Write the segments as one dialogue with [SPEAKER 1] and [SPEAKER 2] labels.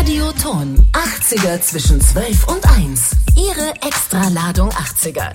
[SPEAKER 1] Radioton 80er zwischen 12 und 1. Ihre Extraladung 80er.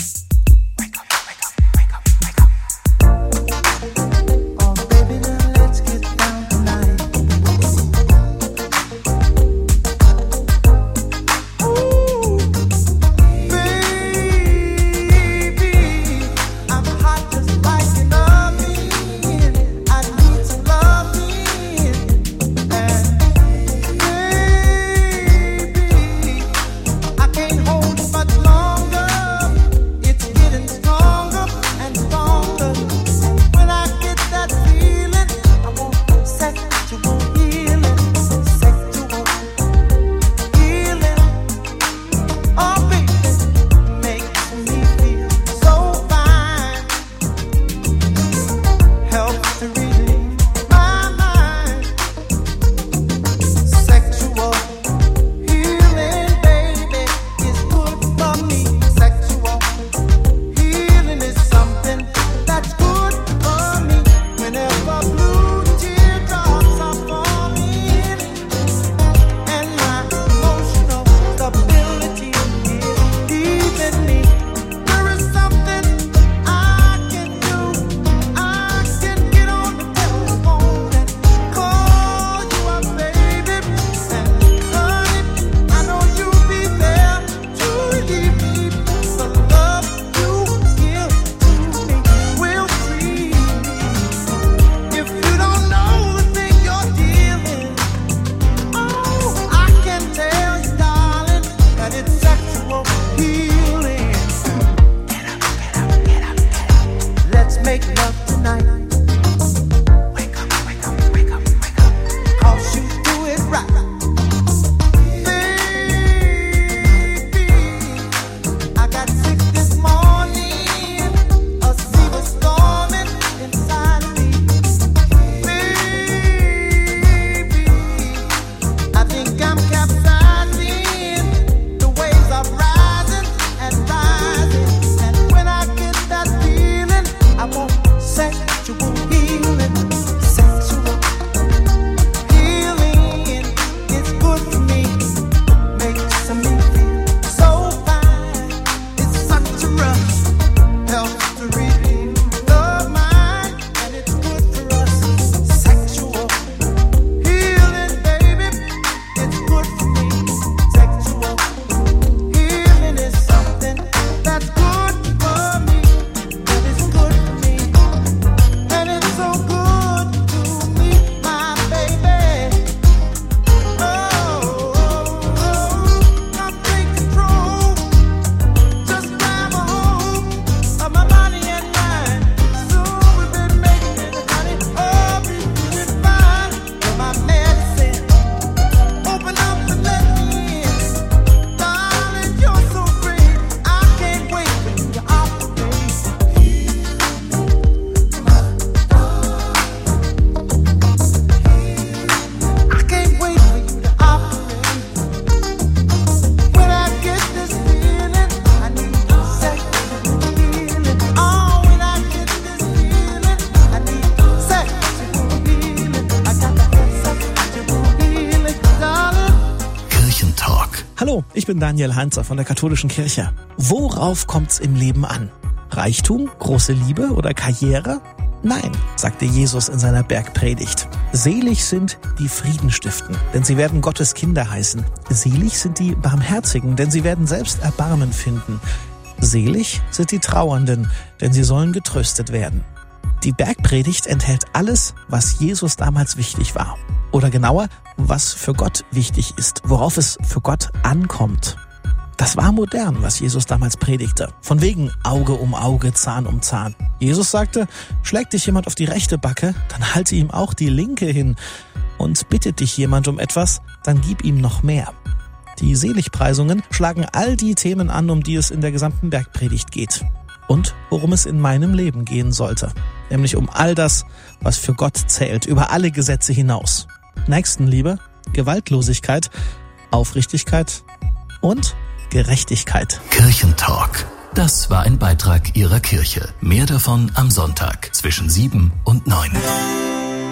[SPEAKER 2] Hallo, ich bin Daniel Heinzer von der Katholischen Kirche. Worauf kommt's im Leben an? Reichtum, große Liebe oder Karriere? Nein, sagte Jesus in seiner Bergpredigt. Selig sind die Frieden stiften, denn sie werden Gottes Kinder heißen. Selig sind die Barmherzigen, denn sie werden selbst Erbarmen finden. Selig sind die Trauernden, denn sie sollen getröstet werden. Die Bergpredigt enthält alles, was Jesus damals wichtig war. Oder genauer, was für Gott wichtig ist, worauf es für Gott ankommt. Das war modern, was Jesus damals predigte. Von wegen Auge um Auge, Zahn um Zahn. Jesus sagte, schlägt dich jemand auf die rechte Backe, dann halte ihm auch die linke hin. Und bittet dich jemand um etwas, dann gib ihm noch mehr. Die Seligpreisungen schlagen all die Themen an, um die es in der gesamten Bergpredigt geht. Und worum es in meinem Leben gehen sollte. Nämlich um all das, was für Gott zählt, über alle Gesetze hinaus. Nächstenliebe, Gewaltlosigkeit, Aufrichtigkeit und Gerechtigkeit.
[SPEAKER 3] Kirchentalk. Das war ein Beitrag Ihrer Kirche. Mehr davon am Sonntag zwischen 7 und 9.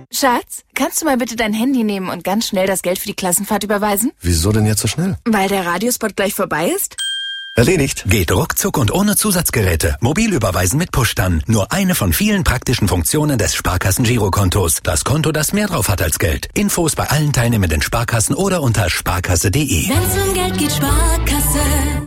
[SPEAKER 4] Schatz, kannst du mal bitte dein Handy nehmen und ganz schnell das Geld für die Klassenfahrt überweisen?
[SPEAKER 5] Wieso denn jetzt so schnell?
[SPEAKER 4] Weil der Radiospot gleich vorbei ist.
[SPEAKER 5] Erledigt.
[SPEAKER 3] Geht ruckzuck und ohne Zusatzgeräte. Mobil überweisen mit Push-Dann. Nur eine von vielen praktischen Funktionen des Sparkassen-Girokontos. Das Konto, das mehr drauf hat als Geld. Infos bei allen teilnehmenden Sparkassen oder unter sparkasse.de.
[SPEAKER 1] Wenn's um Geld geht, Sparkasse.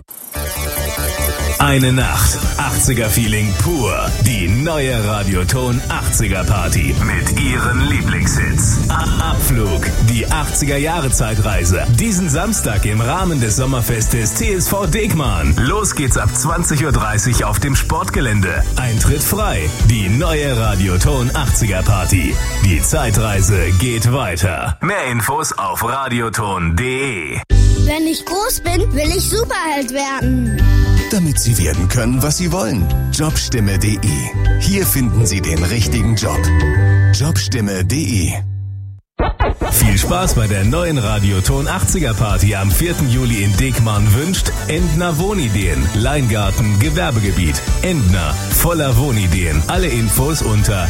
[SPEAKER 6] Eine Nacht, 80er-Feeling pur. Die neue Radioton 80er-Party mit ihren Lieblingshits. Abflug, die 80er-Jahre-Zeitreise. Diesen Samstag im Rahmen des Sommerfestes TSV Degmann. Los geht's ab 20.30 Uhr auf dem Sportgelände. Eintritt frei. Die neue Radioton 80er-Party. Die Zeitreise geht weiter. Mehr Infos auf radioton.de.
[SPEAKER 7] Wenn ich groß bin, will ich Superheld werden.
[SPEAKER 8] Damit Sie werden können, was Sie wollen. Jobstimme.de. Hier finden Sie den richtigen Job. Jobstimme.de.
[SPEAKER 6] Viel Spaß bei der neuen Radioton 80er Party am 4. Juli in Degmann wünscht Endner Wohnideen. Leingarten, Gewerbegebiet. Endner, voller Wohnideen. Alle Infos unter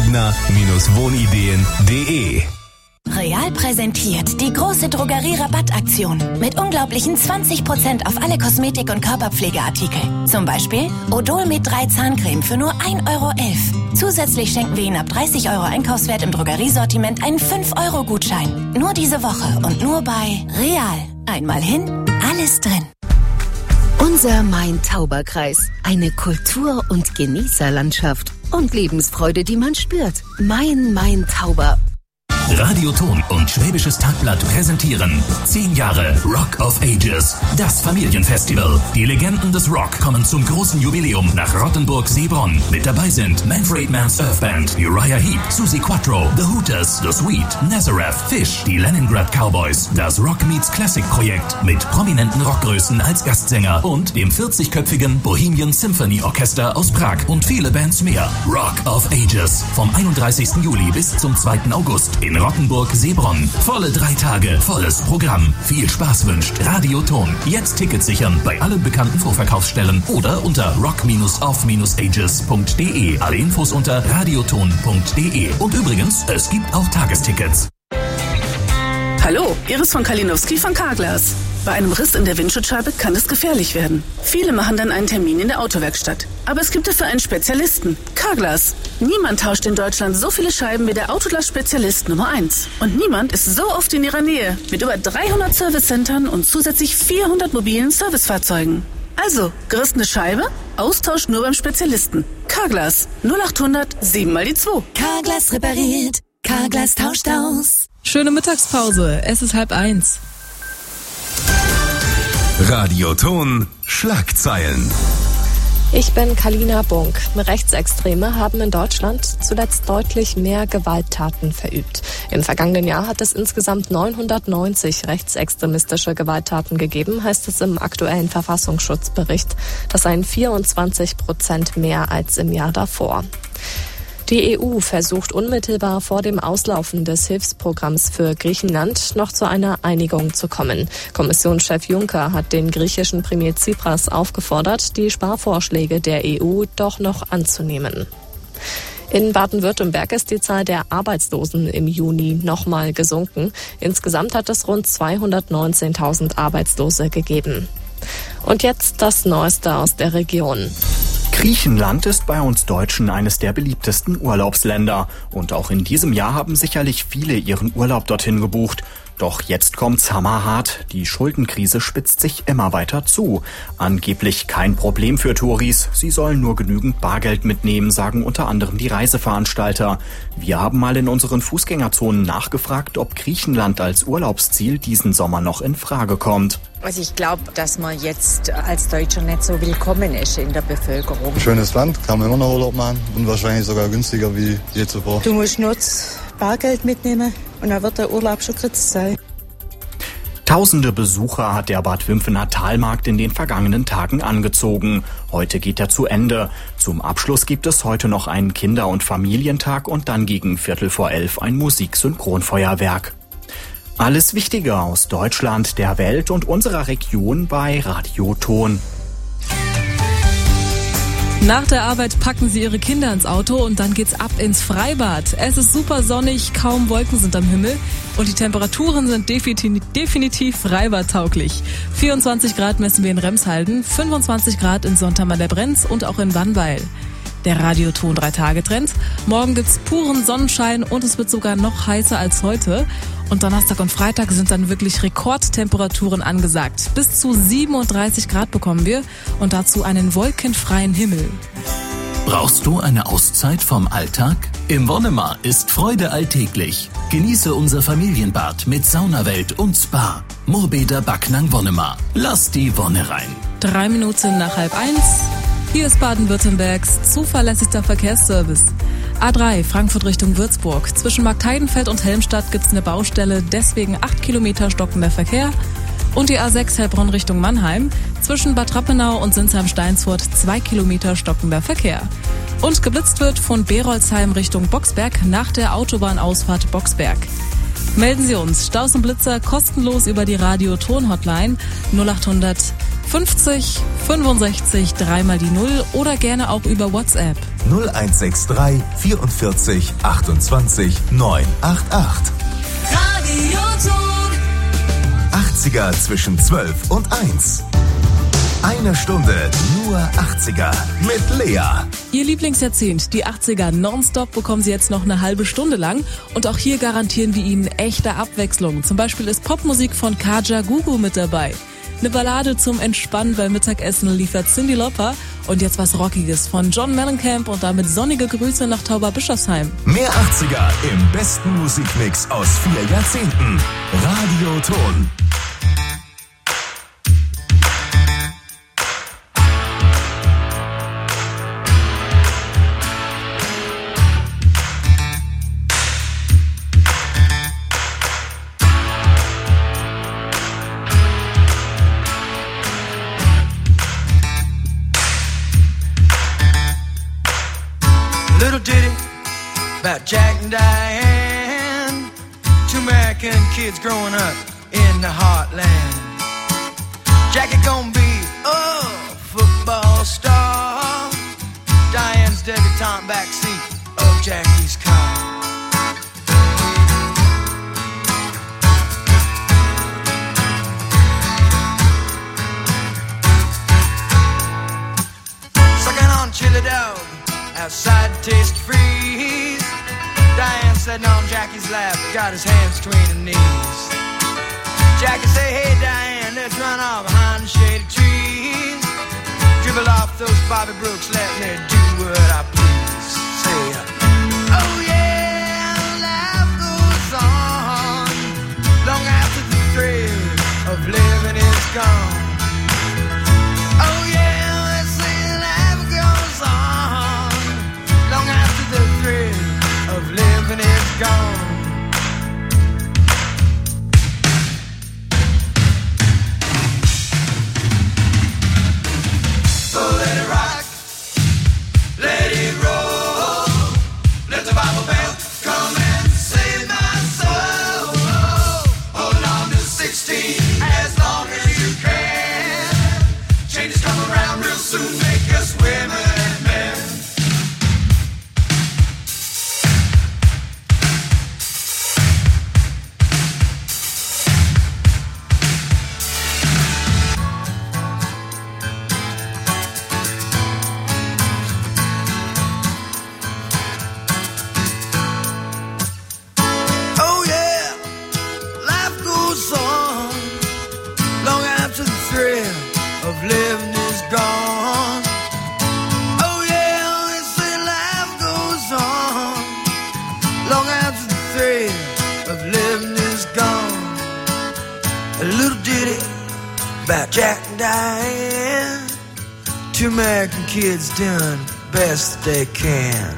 [SPEAKER 6] endner-wohnideen.de.
[SPEAKER 1] Real präsentiert die große Drogerie-Rabattaktion mit unglaublichen 20% auf alle Kosmetik- und Körperpflegeartikel. Zum Beispiel Odol mit 3 Zahncreme für nur 1,11 €. Zusätzlich schenken wir Ihnen ab 30 € Einkaufswert im Drogeriesortiment einen 5-€-Gutschein. Nur diese Woche und nur bei Real. Einmal hin, alles drin.
[SPEAKER 9] Unser Main-Tauber-Kreis. Eine Kultur- und Genießerlandschaft. Und Lebensfreude, die man spürt. Main-Tauber.
[SPEAKER 3] Radioton und Schwäbisches Tagblatt präsentieren 10 Jahre Rock of Ages, das Familienfestival. Die Legenden des Rock kommen zum großen Jubiläum nach Rottenburg-Seebronn. Mit dabei sind Manfred Mann's Earth Band, Uriah Heep, Susie Quattro, The Hooters, The Sweet, Nazareth, Fish, die Leningrad Cowboys, das Rock Meets Classic Projekt mit prominenten Rockgrößen als Gastsänger und dem 40-köpfigen Bohemian Symphony Orchester aus Prag und viele Bands mehr. Rock of Ages vom 31. Juli bis zum 2. August in Rottenburg-Seebronn. Volle 3 Tage, volles Programm. Viel Spaß wünscht Radioton. Jetzt Tickets sichern bei allen bekannten Vorverkaufsstellen oder unter rock-of-ages.de. Alle Infos unter radioton.de. Und übrigens, es gibt auch Tagestickets.
[SPEAKER 10] Hallo, Iris von Kalinowski von Carglass. Bei einem Riss in der Windschutzscheibe kann es gefährlich werden. Viele machen dann einen Termin in der Autowerkstatt. Aber es gibt dafür einen Spezialisten, Carglass. Niemand tauscht in Deutschland so viele Scheiben wie der Autoglas-Spezialist Nummer 1. Und niemand ist so oft in ihrer Nähe. Mit über 300 Servicecentern und zusätzlich 400 mobilen Servicefahrzeugen. Also, gerissene Scheibe? Austausch nur beim Spezialisten. Carglass 0800 7 mal die 2.
[SPEAKER 1] Carglass repariert. Carglass tauscht aus.
[SPEAKER 11] Schöne Mittagspause. Es ist 12:30.
[SPEAKER 8] Radioton Schlagzeilen.
[SPEAKER 12] Ich bin Kalina Bunk. Rechtsextreme haben in Deutschland zuletzt deutlich mehr Gewalttaten verübt. Im vergangenen Jahr hat es insgesamt 990 rechtsextremistische Gewalttaten gegeben, heißt es im aktuellen Verfassungsschutzbericht. Das seien 24% mehr als im Jahr davor. Die EU versucht unmittelbar vor dem Auslaufen des Hilfsprogramms für Griechenland noch zu einer Einigung zu kommen. Kommissionschef Juncker hat den griechischen Premier Tsipras aufgefordert, die Sparvorschläge der EU doch noch anzunehmen. In Baden-Württemberg ist die Zahl der Arbeitslosen im Juni nochmal gesunken. Insgesamt hat es rund 219.000 Arbeitslose gegeben. Und jetzt das Neueste aus der Region.
[SPEAKER 13] Griechenland ist bei uns Deutschen eines der beliebtesten Urlaubsländer. Und auch in diesem Jahr haben sicherlich viele ihren Urlaub dorthin gebucht. Doch jetzt kommt's hammerhart. Die Schuldenkrise spitzt sich immer weiter zu. Angeblich kein Problem für Touris. Sie sollen nur genügend Bargeld mitnehmen, sagen unter anderem die Reiseveranstalter. Wir haben mal in unseren Fußgängerzonen nachgefragt, ob Griechenland als Urlaubsziel diesen Sommer noch in Frage kommt.
[SPEAKER 14] Also ich glaube, dass man jetzt als Deutscher nicht so willkommen ist in der Bevölkerung.
[SPEAKER 15] Schönes Land, kann man immer noch Urlaub machen und wahrscheinlich sogar günstiger wie je zuvor.
[SPEAKER 16] Du musst nur Bargeld mitnehmen und dann wird der Urlaub schon kurz sein.
[SPEAKER 13] Tausende Besucher hat der Bad Wimpfener Talmarkt in den vergangenen Tagen angezogen. Heute geht er zu Ende. Zum Abschluss gibt es heute noch einen Kinder- und Familientag und dann gegen 11:15 ein Musiksynchronfeuerwerk. Alles Wichtige aus Deutschland, der Welt und unserer Region bei Radioton.
[SPEAKER 11] Nach der Arbeit packen Sie Ihre Kinder ins Auto und dann geht's ab ins Freibad. Es ist super sonnig, kaum Wolken sind am Himmel und die Temperaturen sind definitiv freibadtauglich. 24 Grad messen wir in Remshalden, 25 Grad in Sontham an der Brenz und auch in Wannweil. Der Radioton 3-Tage-Trend. Morgen gibt's puren Sonnenschein und es wird sogar noch heißer als heute. Und Donnerstag und Freitag sind dann wirklich Rekordtemperaturen angesagt. Bis zu 37 Grad bekommen wir und dazu einen wolkenfreien Himmel.
[SPEAKER 3] Brauchst du eine Auszeit vom Alltag? Im Wonnemar ist Freude alltäglich. Genieße unser Familienbad mit Saunawelt und Spa. Moorbäder Backnang Wonnemar. Lass die Wonne rein.
[SPEAKER 11] 3 Minuten nach 12:30. Hier ist Baden-Württembergs zuverlässigster Verkehrsservice. A3 Frankfurt Richtung Würzburg. Zwischen Marktheidenfeld und Helmstadt gibt's eine Baustelle, deswegen 8 Kilometer stockender Verkehr. Und die A6 Heilbronn Richtung Mannheim. Zwischen Bad Rappenau und Sinsheim-Steinsfurt 2 Kilometer stockender Verkehr. Und geblitzt wird von Berolzheim Richtung Boxberg nach der Autobahnausfahrt Boxberg. Melden Sie uns Staus und Blitzer kostenlos über die Radio-Ton-Hotline 0800 50 65 3 die 0 oder gerne auch über WhatsApp.
[SPEAKER 17] 0163 44 28 988.
[SPEAKER 18] Radioton.
[SPEAKER 17] 80er zwischen 12 und 1. Eine Stunde nur 80er mit Lea.
[SPEAKER 11] Ihr Lieblingsjahrzehnt, die 80er nonstop, bekommen Sie jetzt noch eine halbe Stunde lang. Und auch hier garantieren wir Ihnen echte Abwechslung. Zum Beispiel ist Popmusik von Kaja Gugu mit dabei. Eine Ballade zum Entspannen beim Mittagessen liefert Cyndi Lauper. Und jetzt was Rockiges von John Mellencamp und damit sonnige Grüße nach Tauberbischofsheim.
[SPEAKER 17] Mehr 80er im besten Musikmix aus 4 Jahrzehnten. Radioton.
[SPEAKER 18] About Jack and Diane, 2 American kids growing up in the heartland. Jackie gonna be a football star. Diane's debutante backseat of Jackie's car. Sucking on chili dog outside taste freeze. Diane sitting on Jackie's lap, got his hands between her knees. Jackie say, hey Diane, let's run off behind the shady trees. Dribble off those Bobby Brooks, let me do what I please. Say, oh yeah, life goes on long after the thrill of living is gone. Oh yeah, let's say life goes on long after the thrill of living is gone. So let it rock, let it roll, let the Bible belt come and save my soul. Hold on to 16 as long as you can. Changes come around real soon, make us women and men. Living is gone. Oh yeah, they say life goes on long after the thrill of living is gone. A little ditty about Jack and Diane, 2 American kids doing best they can.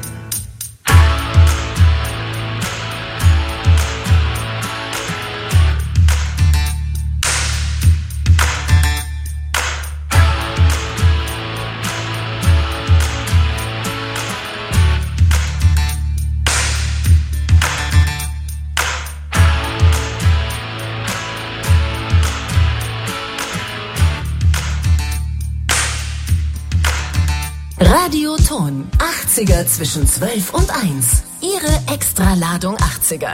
[SPEAKER 9] Radioton 80er zwischen 12 und 1. Ihre Extraladung 80er.